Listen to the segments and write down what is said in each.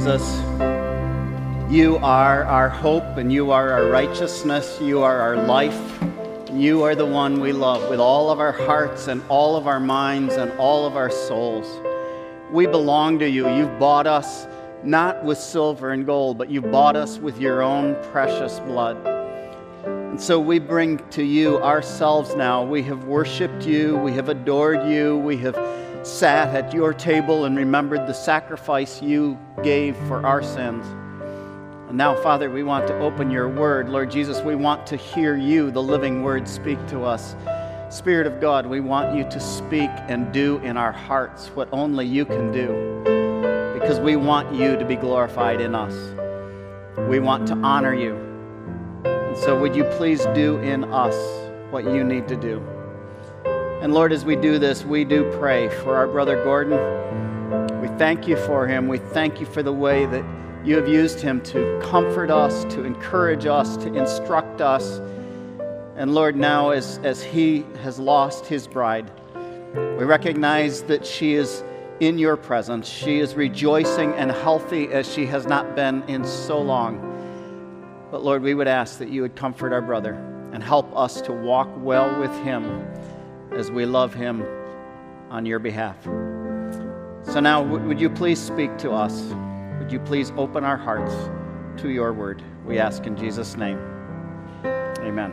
Jesus. You are our hope and you are our righteousness. You are our life. You are the one we love with all of our hearts and all of our minds and all of our souls. We belong to you. You've bought us not with silver and gold, but you've bought us with your own precious blood. And so we bring to you ourselves now. We have worshiped you. We have adored you. We have sat at your table and remembered the sacrifice you gave for our sins. And now, Father, we want to open your word. Lord Jesus, we want to hear you, the living word, speak to us. Spirit of God, we want you to speak and do in our hearts what only you can do, because we want you to be glorified in us. We want to honor you. And so would you please do in us what you need to do? And Lord, as we do this, we do pray for our brother Gordon. We thank you for him. We thank you for the way that you have used him to comfort us, to encourage us, to instruct us. And Lord, now as he has lost his bride, we recognize that she is in your presence. She is rejoicing and healthy as she has not been in so long. But Lord, we would ask that you would comfort our brother and help us to walk well with him as we love him on your behalf. So now, would you please speak to us? Would you please open our hearts to your word? We ask in Jesus' name. Amen.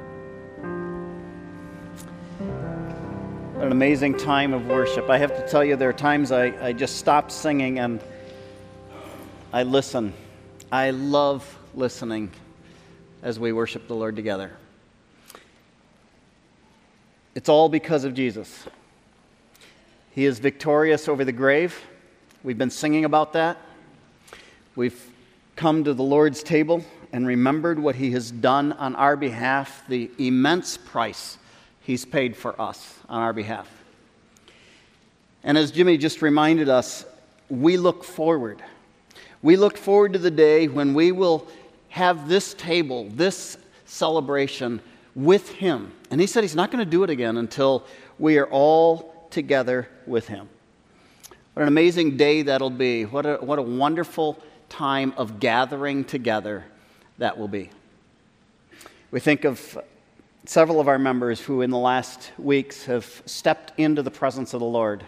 What an amazing time of worship. I have to tell you, there are times I just stop singing and I listen. I love listening as we worship the Lord together. It's all because of Jesus. He is victorious over the grave. We've been singing about that. We've come to the Lord's table and remembered what he has done on our behalf, the immense price he's paid for us on our behalf. And as Jimmy just reminded us, we look forward. We look forward to the day when we will have this table, this celebration with him. And he said he's not going to do it again until we are all together with him. What an amazing day that'll be. What a wonderful time of gathering together that will be. We think of several of our members who in the last weeks have stepped into the presence of the Lord.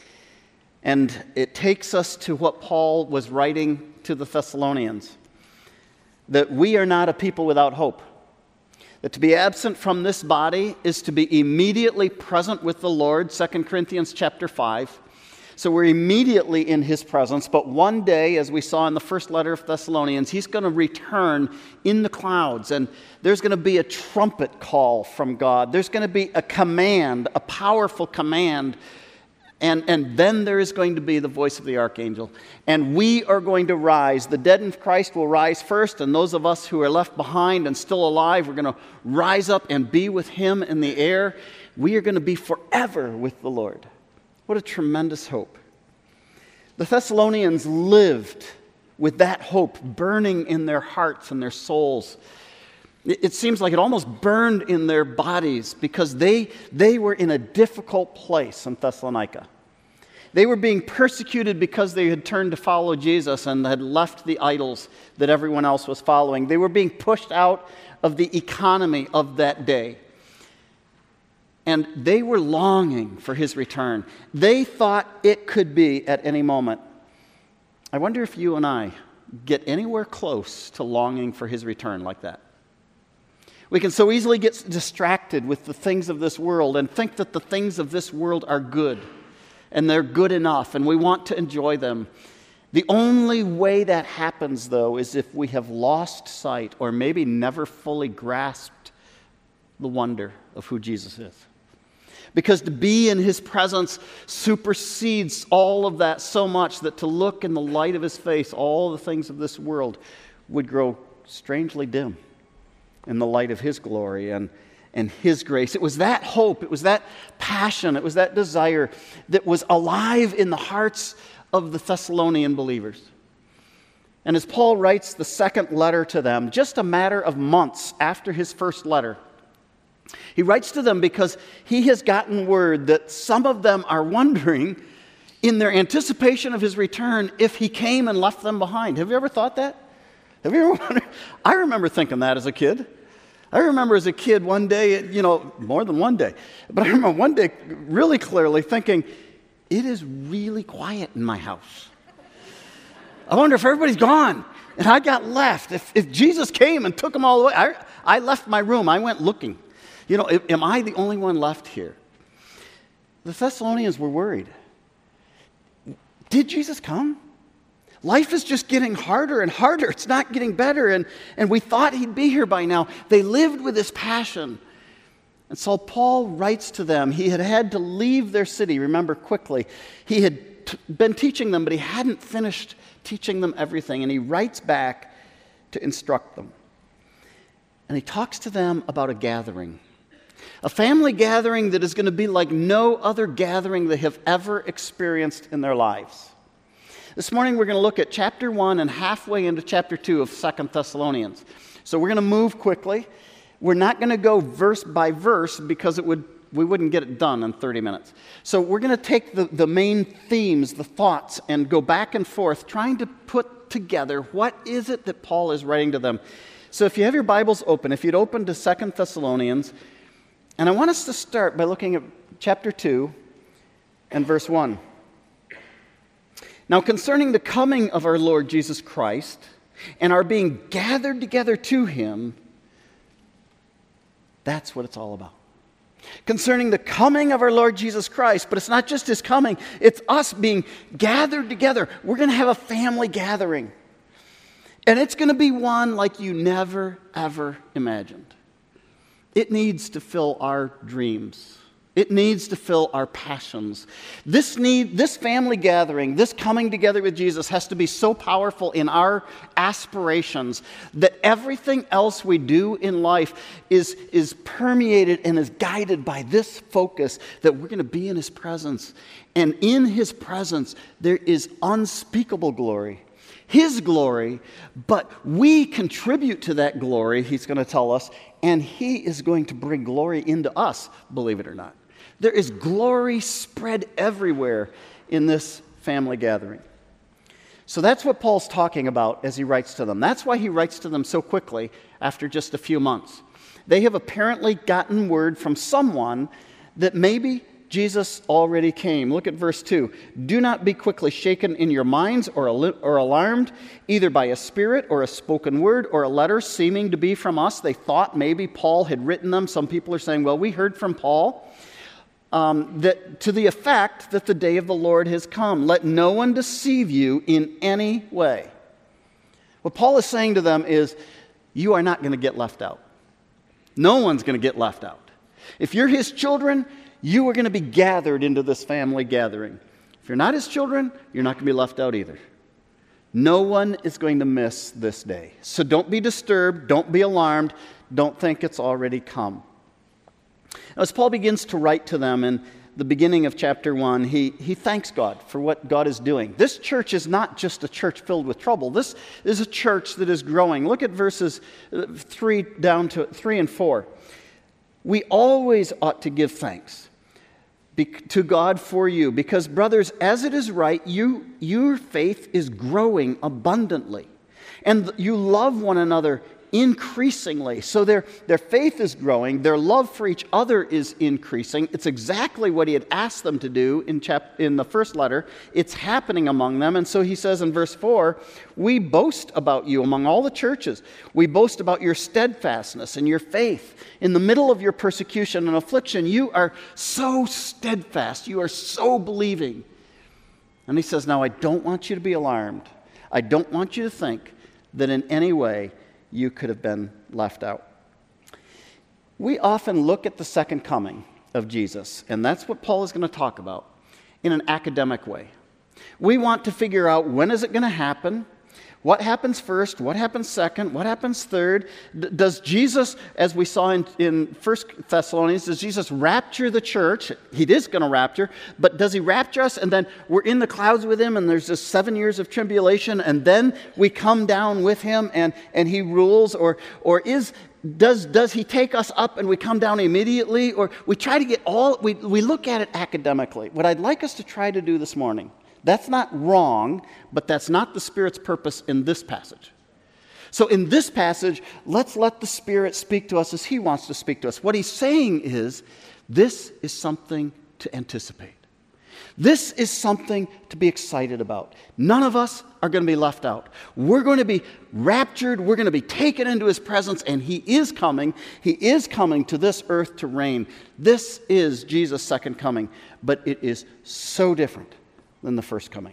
And it takes us to what Paul was writing to the Thessalonians, that we are not a people without hope. That to be absent from this body is to be immediately present with the Lord, 2 Corinthians chapter 5. So we're immediately in his presence, but one day, as we saw in the first letter of Thessalonians, he's going to return in the clouds, and there's going to be a trumpet call from God. There's going to be a command, a powerful command, and then there is going to be the voice of the archangel. And we are going to rise. The dead in Christ will rise first, and those of us who are left behind and still alive, we're going to rise up and be with him in the air. We are going to be forever with the Lord. What a tremendous hope. The Thessalonians lived with that hope burning in their hearts and their souls. It seems like it almost burned in their bodies because they were in a difficult place in Thessalonica. They were being persecuted because they had turned to follow Jesus and had left the idols that everyone else was following. They were being pushed out of the economy of that day. And they were longing for his return. They thought it could be at any moment. I wonder if you and I get anywhere close to longing for his return like that. We can so easily get distracted with the things of this world and think that the things of this world are good and they're good enough and we want to enjoy them. The only way that happens, though, is if we have lost sight or maybe never fully grasped the wonder of who Jesus is. Because to be in his presence supersedes all of that so much that to look in the light of his face, all the things of this world would grow strangely dim in the light of his glory and his grace. It was that hope, it was that passion, it was that desire that was alive in the hearts of the Thessalonian believers. And as Paul writes the second letter to them, just a matter of months after his first letter, he writes to them because he has gotten word that some of them are wondering in their anticipation of his return if he came and left them behind. Have you ever thought that? Have you ever wondered? I remember thinking that as a kid. I remember as a kid one day, more than one day, but I remember one day really clearly thinking, it is really quiet in my house. I wonder if everybody's gone and I got left. If Jesus came and took them all away, I left my room. I went looking. Am I the only one left here? The Thessalonians were worried. Did Jesus come? Life is just getting harder and harder. It's not getting better. And we thought he'd be here by now. They lived with this passion. And so Paul writes to them. He had to leave their city, remember, quickly. He had been teaching them, but he hadn't finished teaching them everything. And he writes back to instruct them. And he talks to them about a gathering. A family gathering that is going to be like no other gathering they have ever experienced in their lives. This morning we're going to look at chapter 1 and halfway into chapter 2 of 2 Thessalonians. So we're going to move quickly. We're not going to go verse by verse because we wouldn't get it done in 30 minutes. So we're going to take the main themes, the thoughts, and go back and forth trying to put together what is it that Paul is writing to them. So if you have your Bibles open, if you'd open to 2 Thessalonians, and I want us to start by looking at chapter 2 and verse 1. Now, concerning the coming of our Lord Jesus Christ and our being gathered together to him, that's what it's all about. Concerning the coming of our Lord Jesus Christ, but it's not just his coming, it's us being gathered together. We're going to have a family gathering. And it's going to be one like you never, ever imagined. It needs to fill our dreams. It needs to fill our passions. This family gathering, this coming together with Jesus has to be so powerful in our aspirations that everything else we do in life is permeated and is guided by this focus that we're going to be in his presence. And in his presence, there is unspeakable glory. His glory, but we contribute to that glory, he's going to tell us, and he is going to bring glory into us, believe it or not. There is glory spread everywhere in this family gathering. So that's what Paul's talking about as he writes to them. That's why he writes to them so quickly after just a few months. They have apparently gotten word from someone that maybe Jesus already came. Look at verse 2. Do not be quickly shaken in your minds or alarmed, either by a spirit or a spoken word or a letter seeming to be from us. They thought maybe Paul had written them. Some people are saying, well, we heard from Paul. That to the effect that the day of the Lord has come. Let no one deceive you in any way. What Paul is saying to them is, you are not going to get left out. No one's going to get left out. If you're his children, you are going to be gathered into this family gathering. If you're not his children, you're not going to be left out either. No one is going to miss this day. So don't be disturbed. Don't be alarmed. Don't think it's already come. Now, as Paul begins to write to them in the beginning of chapter 1, he thanks God for what God is doing. This church is not just a church filled with trouble. This is a church that is growing. Look at verses 3 and 4. We always ought to give thanks to God for you, because, brothers, as it is right, your faith is growing abundantly, and you love one another increasingly. So their faith is growing. Their love for each other is increasing. It's exactly what he had asked them to do in the first letter. It's happening among them. And so he says in verse 4, we boast about you among all the churches. We boast about your steadfastness and your faith. In the middle of your persecution and affliction, you are so steadfast. You are so believing. And he says, now I don't want you to be alarmed. I don't want you to think that in any way you could have been left out. We often look at the second coming of Jesus, and that's what Paul is going to talk about, in an academic way. We want to figure out, when is it going to happen? What happens first? What happens second? What happens third? Does Jesus, as we saw in 1 Thessalonians, does Jesus rapture the church? He is going to rapture, but does he rapture us and then we're in the clouds with him and there's this 7 years of tribulation and then we come down with him and he rules? Or does he take us up and we come down immediately? Or we try to get we look at it academically. What I'd like us to try to do this morning That's not wrong, but that's not the Spirit's purpose in this passage. So in this passage, let's let the Spirit speak to us as He wants to speak to us. What He's saying is, this is something to anticipate. This is something to be excited about. None of us are going to be left out. We're going to be raptured. We're going to be taken into His presence, and He is coming. He is coming to this earth to reign. This is Jesus' second coming, but it is so different than the first coming.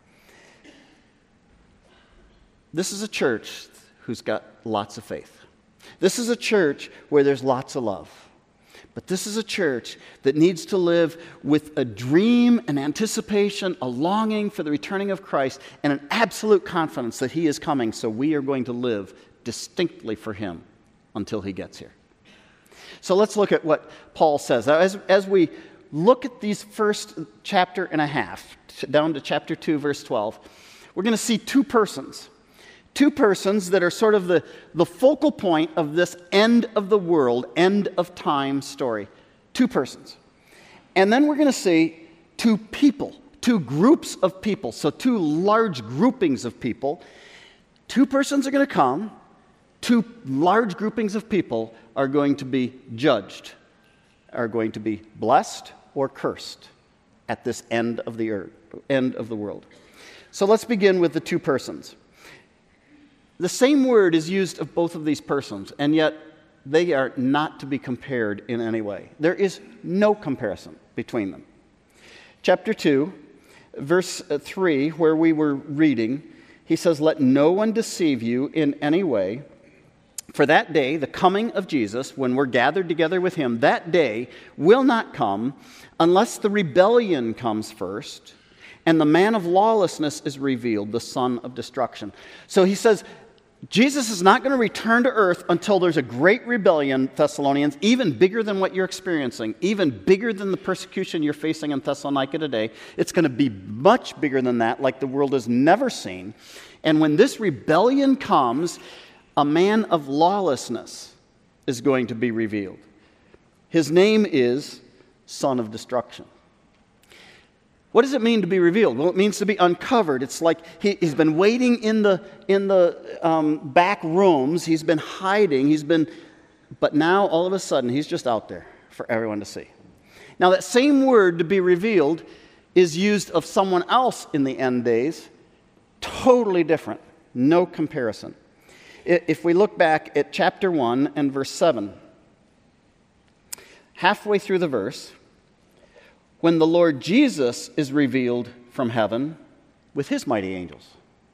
This is a church who's got lots of faith. This is a church where there's lots of love. But this is a church that needs to live with a dream, an anticipation, a longing for the returning of Christ, and an absolute confidence that He is coming, so we are going to live distinctly for Him until He gets here. So let's look at what Paul says. Now, as we look at these first chapter and a half, down to chapter 2, verse 12, we're going to see two persons that are sort of the focal point of this end of the world, end of time story. Two persons. And then we're going to see two people, two groups of people, so two large groupings of people. Two persons are going to come, two large groupings of people are going to be judged, are going to be blessed or cursed at this end of the earth, end of the world. So let's begin with the two persons. The same word is used of both of these persons, and yet they are not to be compared in any way. There is no comparison between them. Chapter 2, verse 3, where we were reading, he says, "Let no one deceive you in any way, for that day, the coming of Jesus, when we're gathered together with Him, that day will not come unless the rebellion comes first, and the man of lawlessness is revealed, the son of destruction." So he says, Jesus is not going to return to earth until there's a great rebellion, Thessalonians, even bigger than what you're experiencing, even bigger than the persecution you're facing in Thessalonica today. It's going to be much bigger than that, like the world has never seen. And when this rebellion comes, a man of lawlessness is going to be revealed. His name is Son of Destruction. What does it mean to be revealed? Well, it means to be uncovered. It's like he's been waiting in the back rooms. He's been hiding. But now all of a sudden he's just out there for everyone to see. Now that same word, to be revealed, is used of someone else in the end days. Totally different. No comparison. If we look back at chapter 1 and verse 7, halfway through the verse, when the Lord Jesus is revealed from heaven with His mighty angels.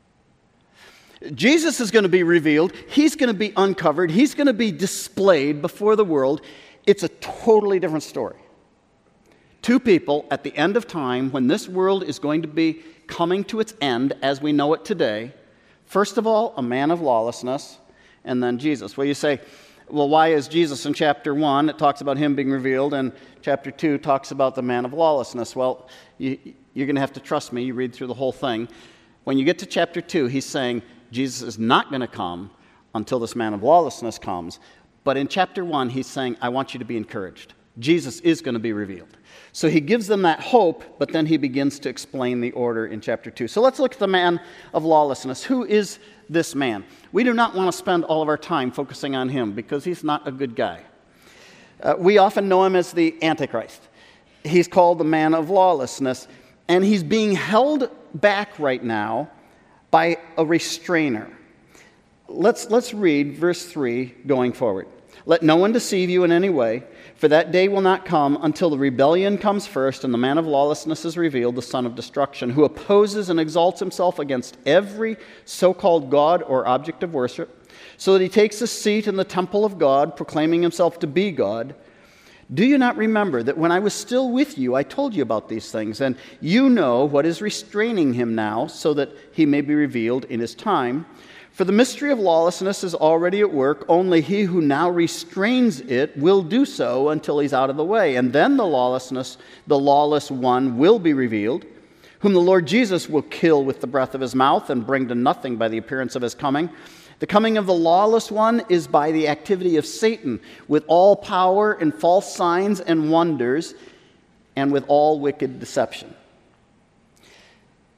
Jesus is going to be revealed. He's going to be uncovered. He's going to be displayed before the world. It's a totally different story. Two people at the end of time, when this world is going to be coming to its end as we know it today. First of all, a man of lawlessness, and then Jesus. Well, you say, well, why is Jesus in chapter 1? It talks about Him being revealed, and chapter 2 talks about the man of lawlessness. Well, you're going to have to trust me. You read through the whole thing. When you get to chapter 2, He's saying Jesus is not going to come until this man of lawlessness comes. But in chapter 1, He's saying, I want you to be encouraged. Jesus is going to be revealed. So He gives them that hope, but then He begins to explain the order in chapter 2. So let's look at the man of lawlessness. Who is this man? We do not want to spend all of our time focusing on him because he's not a good guy. We often know him as the Antichrist. He's called the man of lawlessness, and he's being held back right now by a restrainer. Let's read verse 3 going forward. Let no one deceive you in any way, for that day will not come until the rebellion comes first and the man of lawlessness is revealed, the son of destruction, who opposes and exalts himself against every so-called God or object of worship, so that he takes a seat in the temple of God, proclaiming himself to be God. Do you not remember that when I was still with you, I told you about these things, and you know what is restraining him now, so that he may be revealed in his time? For the mystery of lawlessness is already at work. Only he who now restrains it will do so until he's out of the way. And then the lawless one will be revealed, whom the Lord Jesus will kill with the breath of his mouth and bring to nothing by the appearance of his coming. The coming of the lawless one is by the activity of Satan, with all power and false signs and wonders, and with all wicked deception.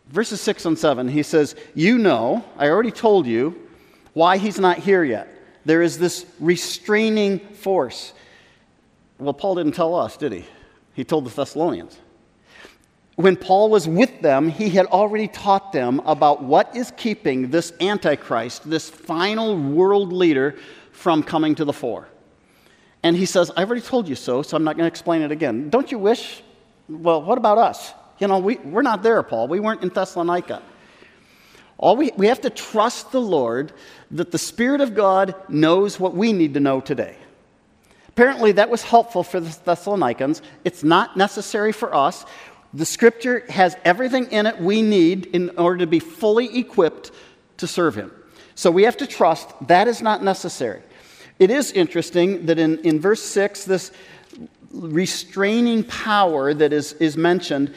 verses 6 and 7, he says, you know, I already told you why he's not here yet. There is this restraining force. Well, Paul didn't tell us, did he? He told the Thessalonians. When Paul was with them, he had already taught them about what is keeping this Antichrist, this final world leader, from coming to the fore. And he says, I already told you so I'm not going to explain it again. Don't you wish? Well, what about us? You know, we're not there, Paul. We weren't in Thessalonica. We have to trust the Lord that the Spirit of God knows what we need to know today. Apparently, that was helpful for the Thessalonians. It's not necessary for us. The Scripture has everything in it we need in order to be fully equipped to serve Him. So we have to trust that is not necessary. It is interesting that in verse 6, this restraining power that is mentioned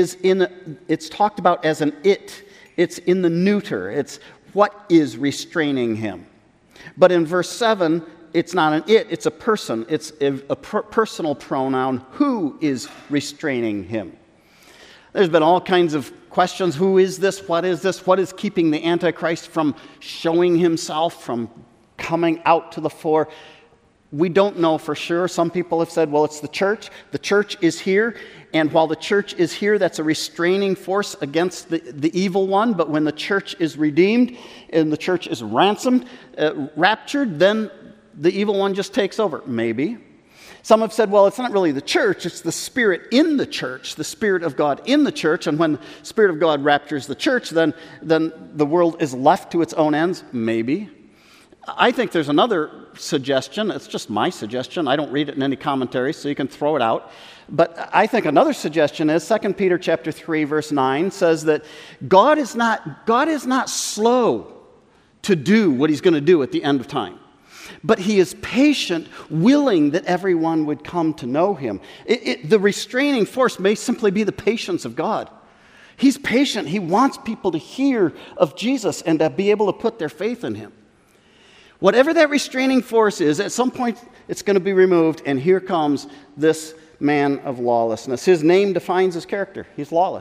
it's talked about as an it. It's in the neuter. It's what is restraining him. But in verse 7, it's not an it, it's a person. It's a personal pronoun. Who is restraining him? There's been all kinds of questions. Who is this? What is this? What is keeping the Antichrist from showing himself, from coming out to the fore? We don't know for sure. Some people have said, well, it's the church. The church is here. And while the church is here, that's a restraining force against the evil one. But when the church is redeemed and the church is ransomed, raptured, then the evil one just takes over. Maybe. Some have said, well, it's not really the church. It's the Spirit in the church, the Spirit of God in the church. And when the Spirit of God raptures the church, then the world is left to its own ends. Maybe. I think there's another suggestion. It's just my suggestion. I don't read it in any commentary, so you can throw it out. But I think another suggestion is 2 Peter chapter 3, verse 9 says that God is not slow to do what he's going to do at the end of time. But he is patient, willing that everyone would come to know him. The restraining force may simply be the patience of God. He's patient. He wants people to hear of Jesus and to be able to put their faith in him. Whatever that restraining force is, at some point it's going to be removed, and here comes this man of lawlessness. His name defines his character. He's lawless.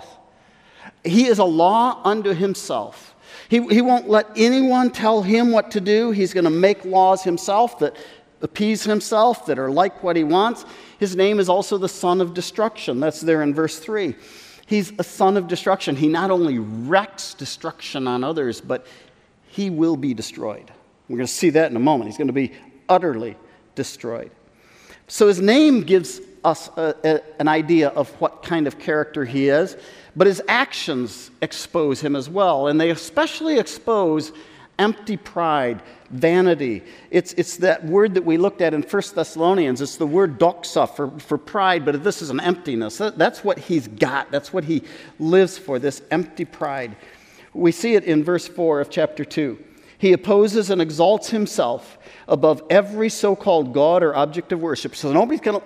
He is a law unto himself. He won't let anyone tell him what to do. He's going to make laws himself that appease himself, that are like what he wants. His name is also the son of destruction. That's there in verse 3. He's a son of destruction. He not only wreaks destruction on others, but he will be destroyed. We're going to see that in a moment. He's going to be utterly destroyed. So his name gives us an idea of what kind of character he is, but his actions expose him as well, and they especially expose empty pride, vanity. It's that word that we looked at in 1 Thessalonians. It's the word doxa for pride, but this is an emptiness. That's what he's got. That's what he lives for, this empty pride. We see it in verse 4 of chapter 2. He opposes and exalts himself above every so-called God or object of worship. So nobody's going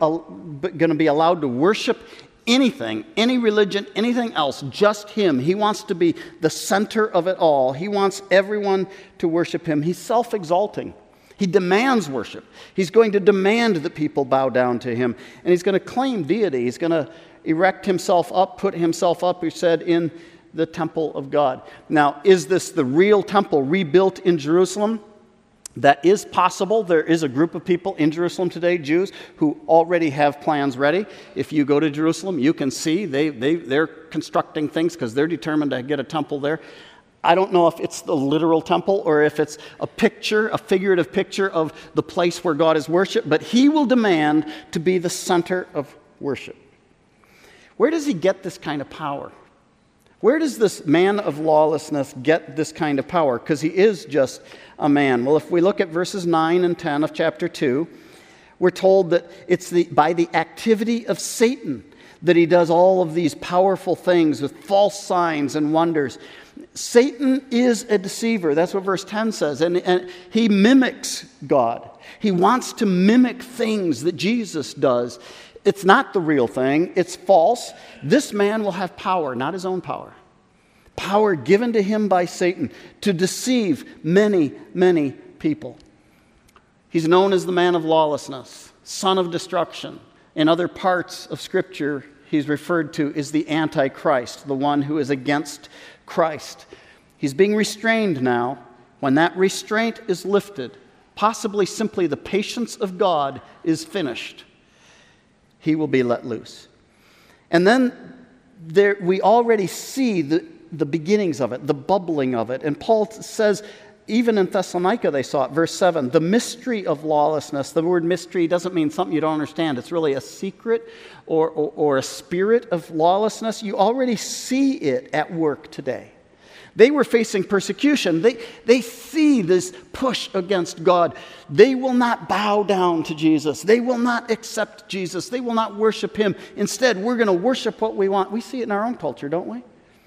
to be allowed to worship anything, any religion, anything else, just him. He wants to be the center of it all. He wants everyone to worship him. He's self-exalting. He demands worship. He's going to demand that people bow down to him. And he's going to claim deity. He's going to erect himself up, put himself up, he said, in the temple of God. Now, is this the real temple rebuilt in Jerusalem? That is possible. There is a group of people in Jerusalem today, Jews, who already have plans ready. If you go to Jerusalem, you can see they're constructing things because they're determined to get a temple there. I don't know if it's the literal temple or if it's a figurative picture of the place where God is worshipped, but he will demand to be the center of worship. Where does he get this kind of power? Where does this man of lawlessness get this kind of power? Because he is just a man. Well, if we look at verses 9 and 10 of chapter 2, we're told that it's by the activity of Satan that he does all of these powerful things with false signs and wonders. Satan is a deceiver. That's what verse 10 says. And he mimics God. He wants to mimic things that Jesus does. It's not the real thing. It's false. This man will have power, not his own power. Power given to him by Satan to deceive many, many people. He's known as the man of lawlessness, son of destruction. In other parts of Scripture, he's referred to is the Antichrist, the one who is against Christ. He's being restrained now. When that restraint is lifted, possibly simply the patience of God is finished, he will be let loose. And then we already see the beginnings of it, the bubbling of it. And Paul says, even in Thessalonica they saw it, verse 7, the mystery of lawlessness. The word mystery doesn't mean something you don't understand. It's really a secret or a spirit of lawlessness. You already see it at work today. They were facing persecution. They see this push against God. They will not bow down to Jesus. They will not accept Jesus. They will not worship him. Instead, we're going to worship what we want. We see it in our own culture, don't we?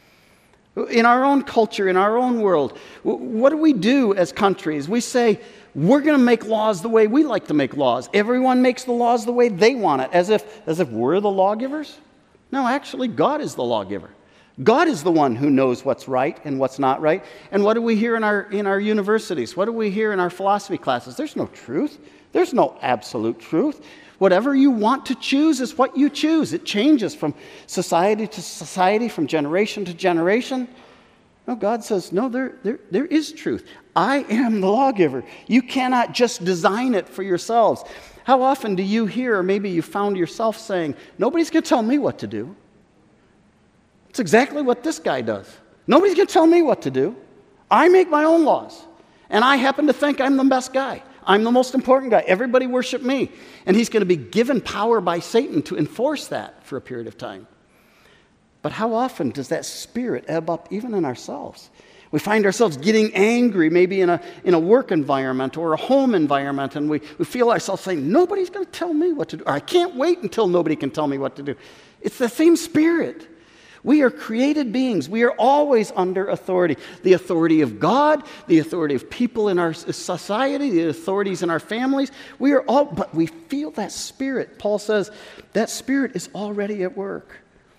In our own culture, in our own world. What do we do as countries? We say, we're going to make laws the way we like to make laws. Everyone makes the laws the way they want it, as if we're the lawgivers. No, actually, God is the lawgiver. God is the one who knows what's right and what's not right. And what do we hear in our universities? What do we hear in our philosophy classes? There's no truth. There's no absolute truth. Whatever you want to choose is what you choose. It changes from society to society, from generation to generation. No, God says, no, there is truth. I am the lawgiver. You cannot just design it for yourselves. How often do you hear, or maybe you found yourself saying, nobody's going to tell me what to do? It's exactly what this guy does. Nobody's going to tell me what to do. I make my own laws. And I happen to think I'm the best guy. I'm the most important guy. Everybody worship me. And he's going to be given power by Satan to enforce that for a period of time. But how often does that spirit ebb up even in ourselves? We find ourselves getting angry maybe in a work environment or a home environment, and we feel ourselves saying, nobody's going to tell me what to do. Or I can't wait until nobody can tell me what to do. It's the same spirit. We are created beings. We are always under authority. The authority of God, the authority of people in our society, the authorities in our families. But we feel that spirit. Paul says that spirit is already at work.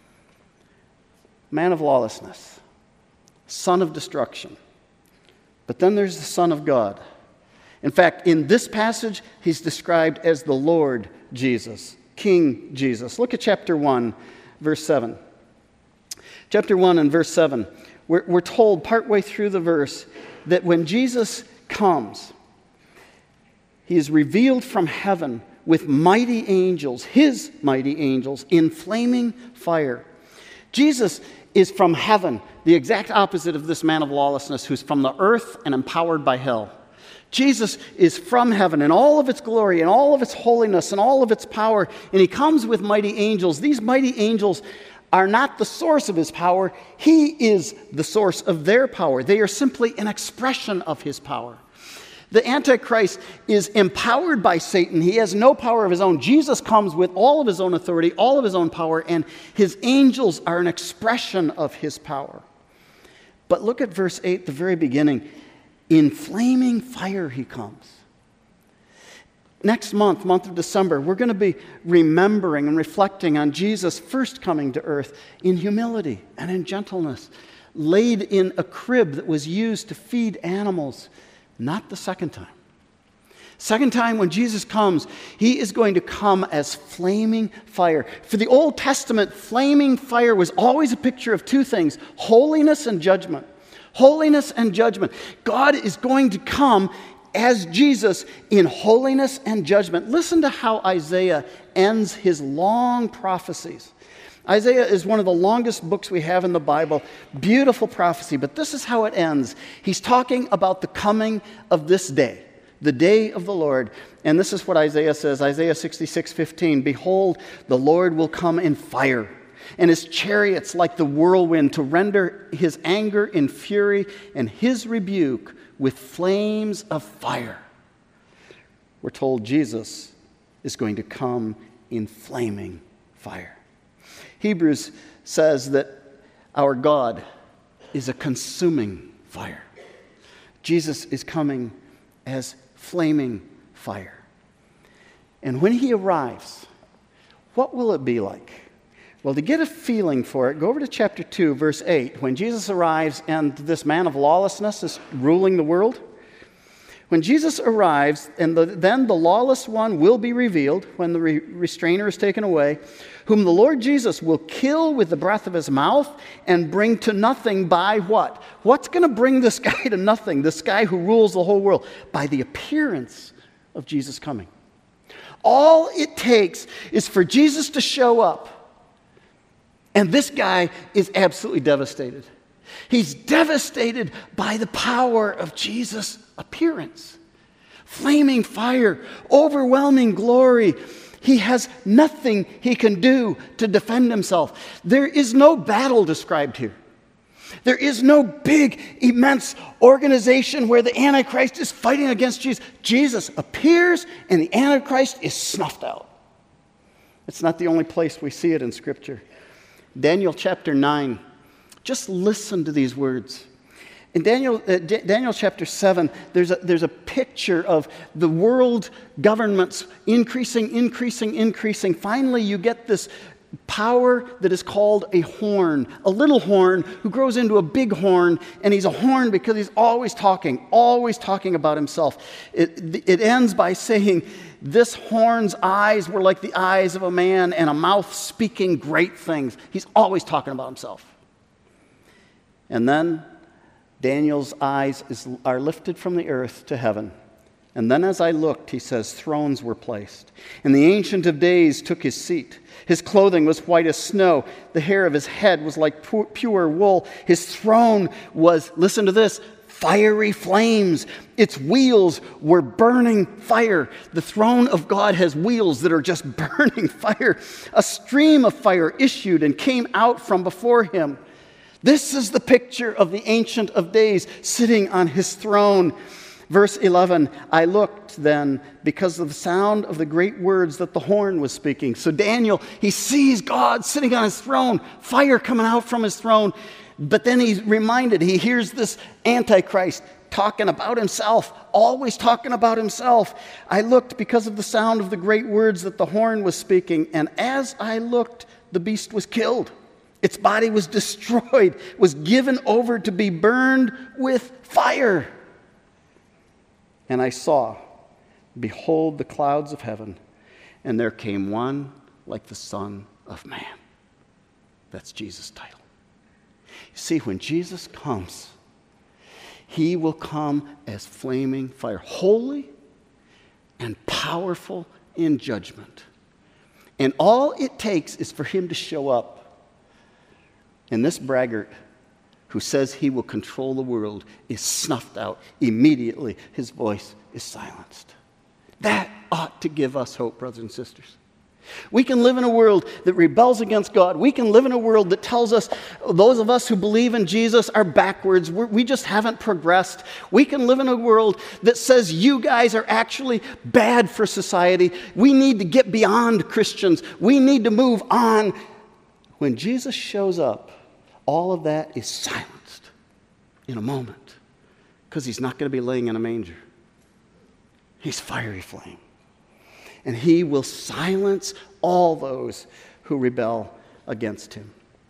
Man of lawlessness, son of destruction. But then there's the Son of God. In fact, in this passage, he's described as the Lord Jesus, King Jesus. Look at chapter 1, verse 7. Chapter 1 and verse 7, we're told partway through the verse that when Jesus comes, he is revealed from heaven with mighty angels, his mighty angels, in flaming fire. Jesus is from heaven, the exact opposite of this man of lawlessness who's from the earth and empowered by hell. Jesus is from heaven in all of its glory and all of its holiness and all of its power, and he comes with mighty angels. These mighty angels are not the source of his power. He is the source of their power. They are simply an expression of his power. The Antichrist is empowered by Satan. He has no power of his own. Jesus comes with all of his own authority, all of his own power, and his angels are an expression of his power. But look at verse 8, the very beginning. In flaming fire he comes. Next month of December, we're going to be remembering and reflecting on Jesus' first coming to earth in humility and in gentleness, laid in a crib that was used to feed animals, not the second time. Second time when Jesus comes, he is going to come as flaming fire. For the Old Testament, flaming fire was always a picture of two things, holiness and judgment. Holiness and judgment. God is going to come as Jesus in holiness and judgment. Listen to how Isaiah ends his long prophecies. Isaiah is one of the longest books we have in the Bible. Beautiful prophecy, but this is how it ends. He's talking about the coming of this day, the day of the Lord. And this is what Isaiah says, Isaiah 66:15. Behold, the Lord will come in fire, and his chariots like the whirlwind, to render his anger in fury and his rebuke with flames of fire. We're told Jesus is going to come in flaming fire. Hebrews says that our God is a consuming fire. Jesus is coming as flaming fire. And when he arrives, what will it be like? Well, to get a feeling for it, go over to chapter 2, verse 8. When Jesus arrives and this man of lawlessness is ruling the world, When Jesus arrives, and then the lawless one will be revealed when the restrainer is taken away, whom the Lord Jesus will kill with the breath of his mouth and bring to nothing by what? What's going to bring this guy to nothing, this guy who rules the whole world? By the appearance of Jesus coming. All it takes is for Jesus to show up, and this guy is absolutely devastated. He's devastated by the power of Jesus' appearance. Flaming fire, overwhelming glory. He has nothing he can do to defend himself. There is no battle described here. There is no big, immense organization where the Antichrist is fighting against Jesus. Jesus appears and the Antichrist is snuffed out. It's not the only place we see it in Scripture. Daniel chapter 9. Just listen to these words. In Daniel chapter 7, there's a picture of the world governments increasing. Finally, you get this power that is called a horn, a little horn who grows into a big horn, and he's a horn because he's always talking about himself. It ends by saying, this horn's eyes were like the eyes of a man, and a mouth speaking great things. He's always talking about himself. And then Daniel's eyes are lifted from the earth to heaven. And then as I looked, he says, thrones were placed. And the Ancient of Days took his seat. His clothing was white as snow. The hair of his head was like pure wool. His throne was, listen to this, fiery flames. Its wheels were burning fire. The throne of God has wheels that are just burning fire. A stream of fire issued and came out from before him. This is the picture of the Ancient of Days sitting on his throne. Verse 11, I looked then because of the sound of the great words that the horn was speaking. So Daniel, he sees God sitting on his throne, fire coming out from his throne. But then he's reminded, he hears this Antichrist talking about himself, always talking about himself. I looked because of the sound of the great words that the horn was speaking. And as I looked, the beast was killed. Its body was destroyed, was given over to be burned with fire. And I saw, behold, the clouds of heaven, and there came one like the Son of Man. That's Jesus' title. You see, when Jesus comes, he will come as flaming fire, holy and powerful in judgment. And all it takes is for him to show up. And this braggart who says he will control the world is snuffed out. Immediately, his voice is silenced. That ought to give us hope, brothers and sisters. We can live in a world that rebels against God. We can live in a world that tells us those of us who believe in Jesus are backwards. We just haven't progressed. We can live in a world that says you guys are actually bad for society. We need to get beyond Christians. We need to move on. When Jesus shows up, all of that is silenced in a moment because he's not going to be laying in a manger. He's fiery flame. And he will silence all those who rebel against him.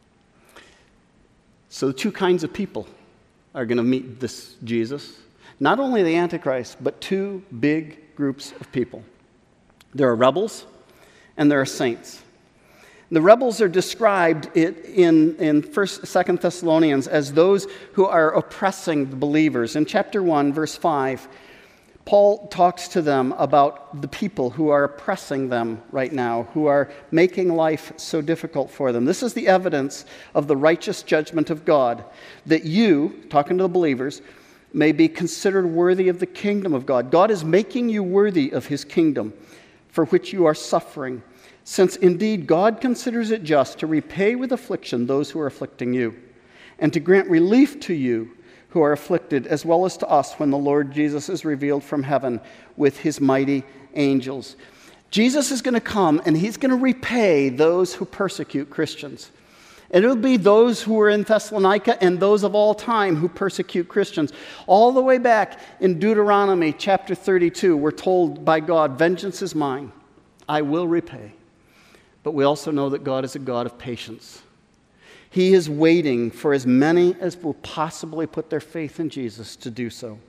So two kinds of people are going to meet this Jesus. Not only the Antichrist, but two big groups of people. There are rebels and there are saints. The rebels are described in 1st, 2nd Thessalonians as those who are oppressing the believers. In chapter 1, verse 5, Paul talks to them about the people who are oppressing them right now, who are making life so difficult for them. This is the evidence of the righteous judgment of God, that you, talking to the believers, may be considered worthy of the kingdom of God. God is making you worthy of his kingdom, for which you are suffering, since indeed God considers it just to repay with affliction those who are afflicting you, and to grant relief to you who are afflicted, as well as to us when the Lord Jesus is revealed from heaven with his mighty angels. Jesus is going to come and he's going to repay those who persecute Christians. And it'll be those who are in Thessalonica and those of all time who persecute Christians. All the way back in Deuteronomy chapter 32, we're told by God, vengeance is mine, I will repay. But we also know that God is a God of patience. He is waiting for as many as will possibly put their faith in Jesus to do so.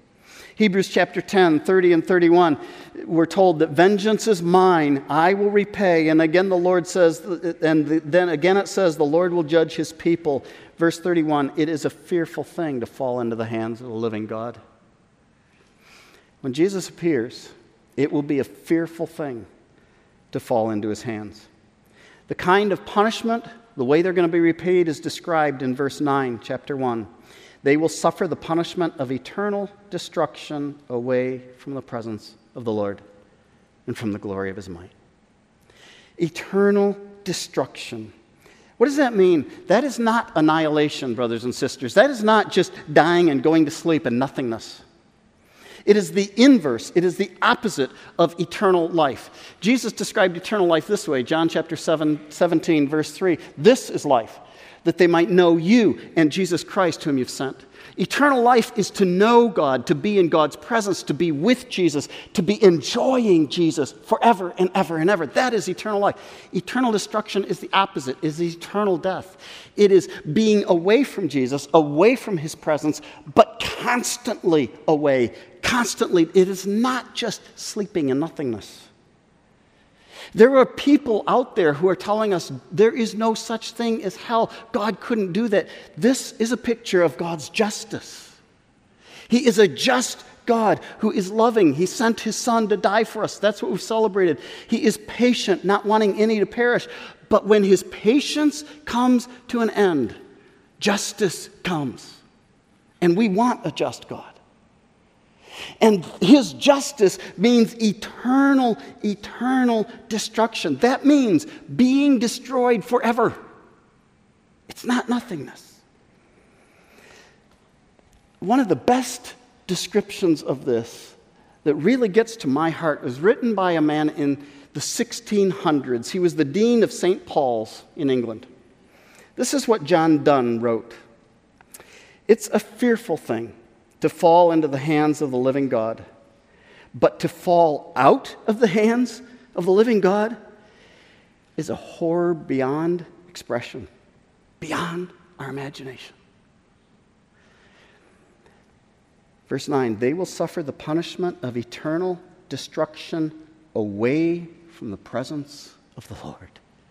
Hebrews chapter 10, 30 and 31, we're told that vengeance is mine, I will repay. And again the Lord says, then again it says, the Lord will judge his people. Verse 31, it is a fearful thing to fall into the hands of the living God. When Jesus appears, it will be a fearful thing to fall into his hands. The kind of punishment, the way they're going to be repaid is described in verse 9, chapter 1. They will suffer the punishment of eternal destruction away from the presence of the Lord and from the glory of his might. Eternal destruction. What does that mean? That is not annihilation, brothers and sisters. That is not just dying and going to sleep and nothingness. It is the inverse. It is the opposite of eternal life. Jesus described eternal life this way, John chapter 17, verse 3. This is life, that they might know you and Jesus Christ whom you've sent. Eternal life is to know God, to be in God's presence, to be with Jesus, to be enjoying Jesus forever and ever and ever. That is eternal life. Eternal destruction is the opposite, is eternal death. It is being away from Jesus, away from his presence, but constantly away. Constantly. It is not just sleeping in nothingness. There are people out there who are telling us there is no such thing as hell. God couldn't do that. This is a picture of God's justice. He is a just God who is loving. He sent his son to die for us. That's what we've celebrated. He is patient, not wanting any to perish. But when his patience comes to an end, justice comes. And we want a just God. And his justice means eternal destruction. That means being destroyed forever. It's not nothingness. One of the best descriptions of this that really gets to my heart was written by a man in the 1600s. He was the dean of St. Paul's in England. This is what John Donne wrote. It's a fearful thing to fall into the hands of the living God. But to fall out of the hands of the living God is a horror beyond expression, beyond our imagination. Verse 9, they will suffer the punishment of eternal destruction away from the presence of the Lord.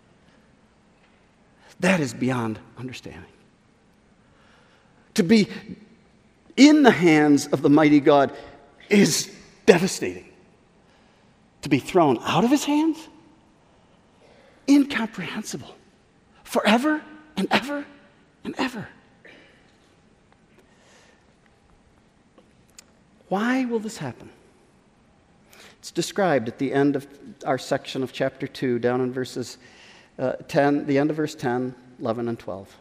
That is beyond understanding. To be in the hands of the mighty God is devastating. To be thrown out of his hands? Incomprehensible. Forever and ever and ever. Why will this happen? It's described at the end of our section of chapter 2, down in verses 10, the end of verse 10, 11, and 12.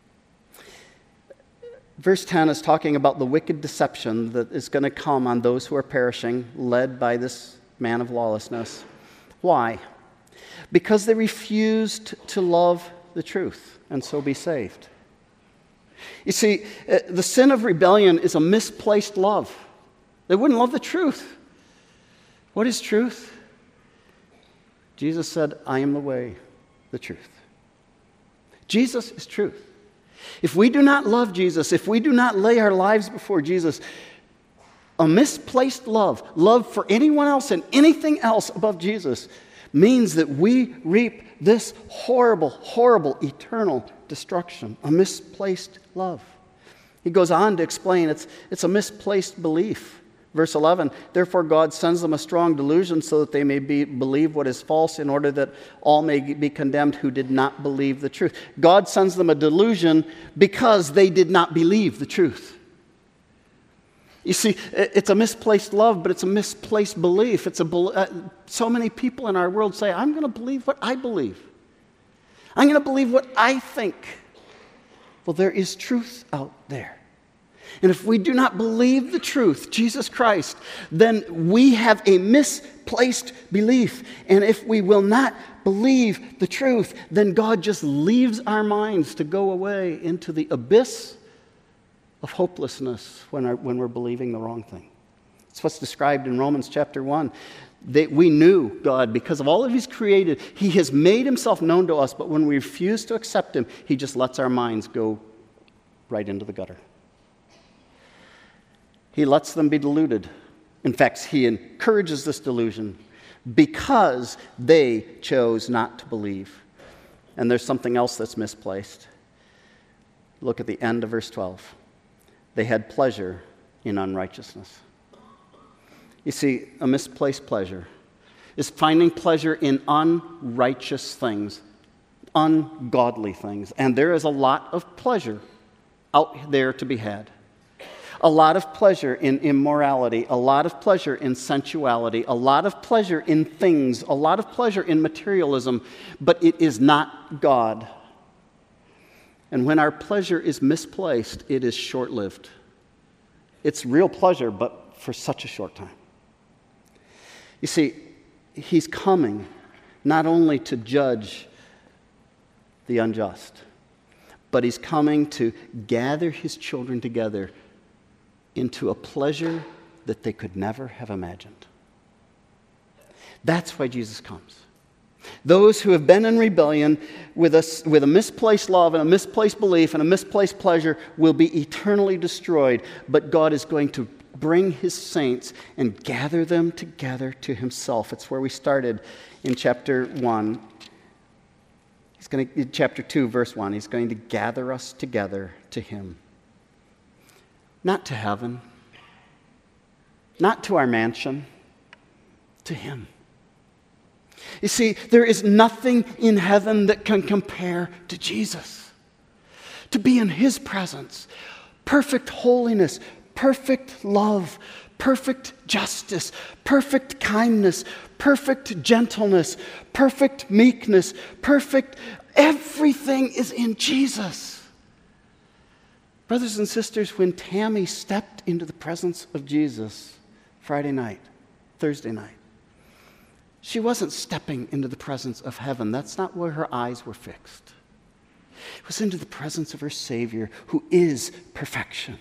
Verse 10 is talking about the wicked deception that is going to come on those who are perishing, led by this man of lawlessness. Why? Because they refused to love the truth and so be saved. You see, the sin of rebellion is a misplaced love. They wouldn't love the truth. What is truth? Jesus said, I am the way, the truth. Jesus is truth. If we do not love Jesus, if we do not lay our lives before Jesus, a misplaced love for anyone else and anything else above Jesus, means that we reap this horrible, eternal destruction. A misplaced love. He goes on to explain it's a misplaced belief. Verse 11, therefore God sends them a strong delusion so that they may believe what is false in order that all may be condemned who did not believe the truth. God sends them a delusion because they did not believe the truth. You see, it's a misplaced love, but it's a misplaced belief. So many people in our world say, I'm going to believe what I believe. I'm going to believe what I think. Well, there is truth out there. And if we do not believe the truth, Jesus Christ, then we have a misplaced belief. And if we will not believe the truth, then God just leaves our minds to go away into the abyss of hopelessness when we're believing the wrong thing. It's what's described in Romans chapter 1. We knew God because of all that he's created. He has made himself known to us, but when we refuse to accept him, he just lets our minds go right into the gutter. He lets them be deluded. In fact, he encourages this delusion because they chose not to believe. And there's something else that's misplaced. Look at the end of verse 12. They had pleasure in unrighteousness. You see, a misplaced pleasure is finding pleasure in unrighteous things, ungodly things. And there is a lot of pleasure out there to be had. A lot of pleasure in immorality, a lot of pleasure in sensuality, a lot of pleasure in things, a lot of pleasure in materialism, but it is not God. And when our pleasure is misplaced, it is short-lived. It's real pleasure, but for such a short time. You see, he's coming not only to judge the unjust, but he's coming to gather his children together into a pleasure that they could never have imagined. That's why Jesus comes. Those who have been in rebellion with a misplaced love and a misplaced belief and a misplaced pleasure will be eternally destroyed, but God is going to bring his saints and gather them together to himself. It's where we started in chapter 1. In chapter 2, verse 1, he's going to gather us together to him. Not to heaven, not to our mansion, to him. You see, there is nothing in heaven that can compare to Jesus. To be in his presence, perfect holiness, perfect love, perfect justice, perfect kindness, perfect gentleness, perfect meekness, everything is in Jesus. Brothers and sisters, when Tammy stepped into the presence of Jesus Friday night, Thursday night, she wasn't stepping into the presence of heaven. That's not where her eyes were fixed. It was into the presence of her Savior, who is perfection.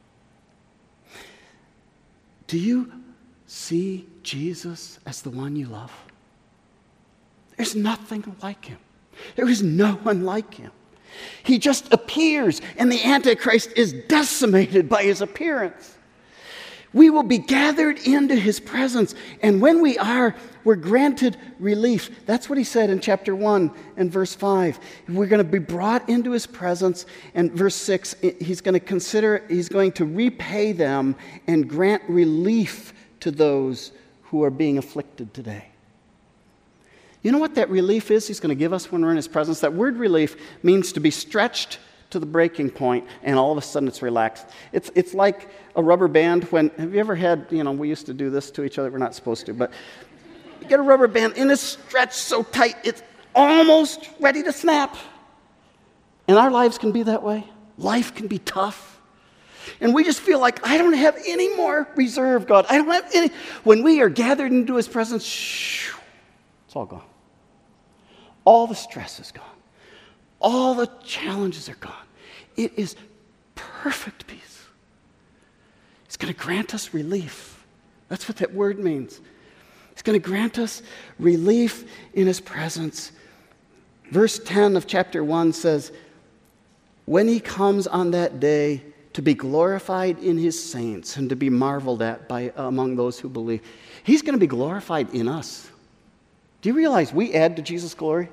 Do you see Jesus as the one you love? There's nothing like him. There is no one like him. He just appears, and the Antichrist is decimated by his appearance. We will be gathered into his presence, and when we are, we're granted relief. That's what he said in chapter 1 and verse 5. We're going to be brought into his presence, and verse 6, he's going to repay them and grant relief to those who are being afflicted today. You know what that relief is he's going to give us when we're in his presence? That word relief means to be stretched to the breaking point, and all of a sudden it's relaxed. It's like a rubber band have you ever had, we used to do this to each other, we're not supposed to, but you get a rubber band and it's stretched so tight, it's almost ready to snap. And our lives can be that way. Life can be tough. And we just feel like, I don't have any more reserve, God. I don't have any. When we are gathered into his presence, it's all gone. All the stress is gone. All the challenges are gone. It is perfect peace. He's going to grant us relief. That's what that word means. He's going to grant us relief in his presence. Verse 10 of chapter 1 says, when he comes on that day to be glorified in his saints and to be marveled at among those who believe, he's going to be glorified in us. Do you realize we add to Jesus' glory?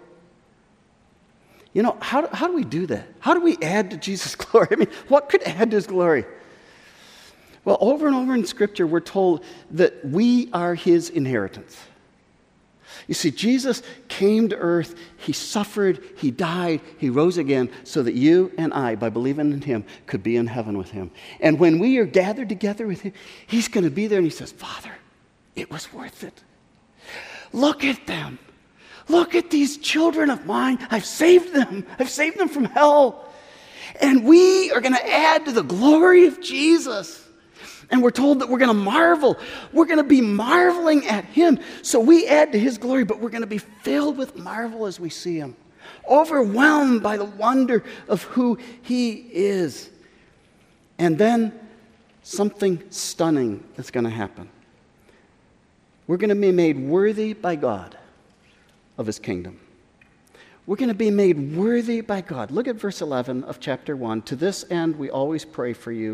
How do we do that? How do we add to Jesus' glory? I mean, what could add to his glory? Well, over and over in Scripture, we're told that we are his inheritance. You see, Jesus came to earth, he suffered, he died, he rose again, so that you and I, by believing in him, could be in heaven with him. And when we are gathered together with him, he's going to be there, and he says, Father, it was worth it. Look at them. Look at these children of mine. I've saved them. I've saved them from hell. And we are going to add to the glory of Jesus. And we're told that we're going to marvel. We're going to be marveling at him. So we add to his glory, but we're going to be filled with marvel as we see him. Overwhelmed by the wonder of who he is. And then something stunning is going to happen. We're going to be made worthy by God of his kingdom. We're going to be made worthy by God. Look at verse 11 of chapter 1. To this end, we always pray for you,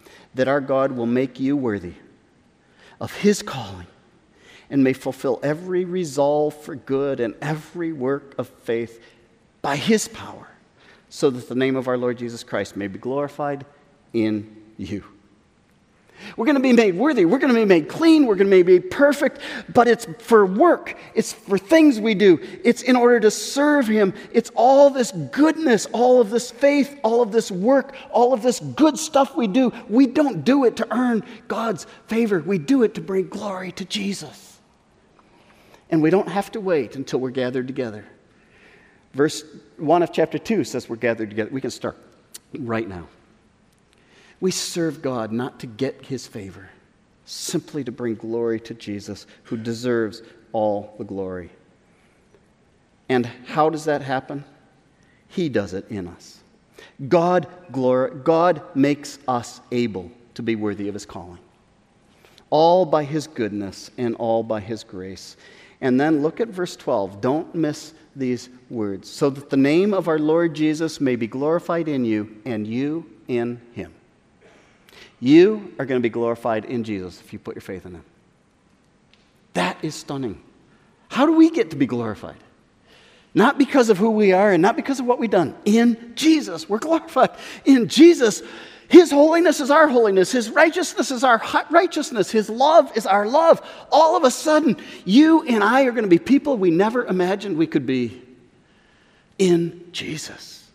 that our God will make you worthy of His calling and may fulfill every resolve for good and every work of faith by His power, so that the name of our Lord Jesus Christ may be glorified in you. We're going to be made worthy. We're going to be made clean. We're going to be made perfect. But it's for work. It's for things we do. It's in order to serve Him. It's all this goodness, all of this faith, all of this work, all of this good stuff we do. We don't do it to earn God's favor. We do it to bring glory to Jesus. And we don't have to wait until we're gathered together. Verse 1 of chapter 2 says we're gathered together. We can start right now. We serve God not to get His favor, simply to bring glory to Jesus, who deserves all the glory. And how does that happen? He does it in us. God makes us able to be worthy of His calling. All by His goodness and all by His grace. And then look at verse 12. Don't miss these words. So that the name of our Lord Jesus may be glorified in you and you in Him. You are going to be glorified in Jesus if you put your faith in Him. That is stunning. How do we get to be glorified? Not because of who we are and not because of what we've done. In Jesus, we're glorified. In Jesus, His holiness is our holiness. His righteousness is our righteousness. His love is our love. All of a sudden, you and I are going to be people we never imagined we could be in Jesus.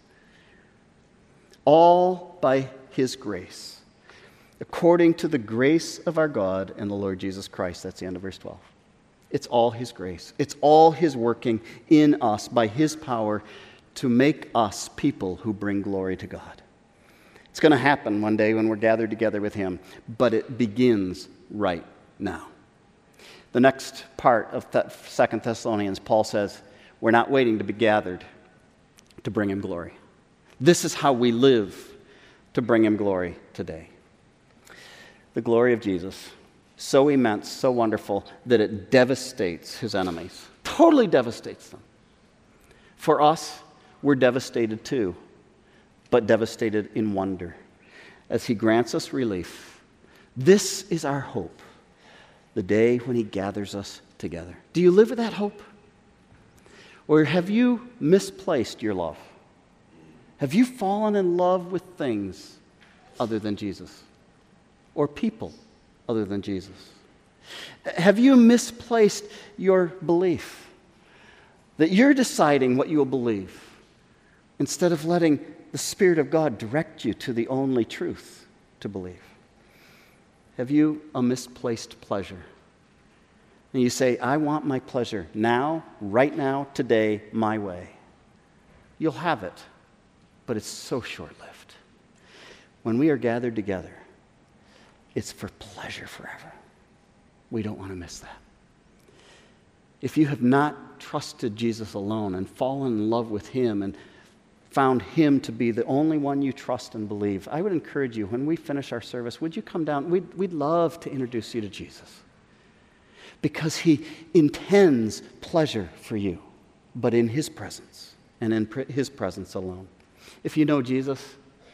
All by His grace. According to the grace of our God and the Lord Jesus Christ. That's the end of verse 12. It's all His grace. It's all His working in us by His power to make us people who bring glory to God. It's going to happen one day when we're gathered together with Him, but it begins right now. The next part of 2 Thessalonians, Paul says, we're not waiting to be gathered to bring Him glory. This is how we live to bring Him glory today. The glory of Jesus, so immense, so wonderful, that it devastates His enemies. Totally devastates them. For us, we're devastated too, but devastated in wonder, as He grants us relief. This is our hope, the day when He gathers us together. Do you live with that hope? Or have you misplaced your love? Have you fallen in love with things other than Jesus? Or people other than Jesus? Have you misplaced your belief? That you're deciding what you will believe instead of letting the Spirit of God direct you to the only truth to believe? Have you a misplaced pleasure? And you say, I want my pleasure now, right now, today, my way. You'll have it, but it's so short-lived. When we are gathered together, it's for pleasure forever. We don't want to miss that. If you have not trusted Jesus alone and fallen in love with Him and found Him to be the only one you trust and believe, I would encourage you, when we finish our service, would you come down? We'd love to introduce you to Jesus. Because He intends pleasure for you, but in His presence and in His presence alone. If you know Jesus,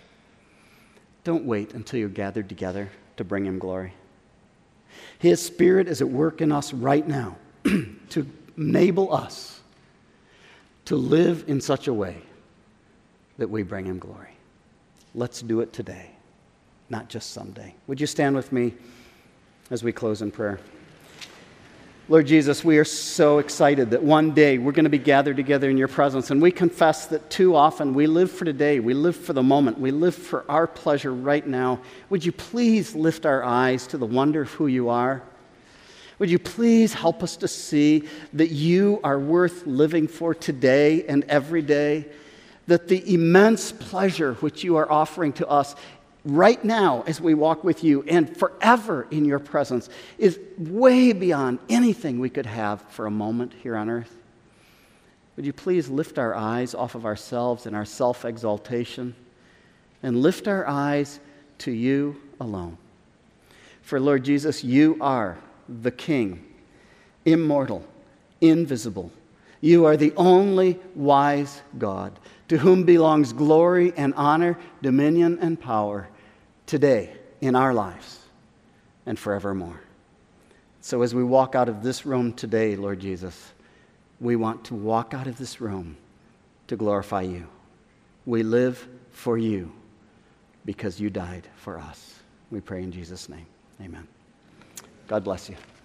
don't wait until you're gathered together to bring Him glory. His Spirit is at work in us right now to enable us to live in such a way that we bring Him glory. Let's do it today, not just someday. Would you stand with me as we close in prayer? Lord Jesus, we are so excited that one day we're going to be gathered together in Your presence, and we confess that too often we live for today, we live for the moment, we live for our pleasure right now. Would You please lift our eyes to the wonder of who You are? Would You please help us to see that You are worth living for today and every day, that the immense pleasure which You are offering to us right now as we walk with You and forever in Your presence is way beyond anything we could have for a moment here on earth. Would You please lift our eyes off of ourselves and our self-exaltation and lift our eyes to You alone. For Lord Jesus, You are the King, immortal, invisible. You are the only wise God, to whom belongs glory and honor, dominion and power, today in our lives and forevermore. So as we walk out of this room today, Lord Jesus, we want to walk out of this room to glorify you. We live for you because you died for us. We pray in Jesus' name. Amen. God bless you.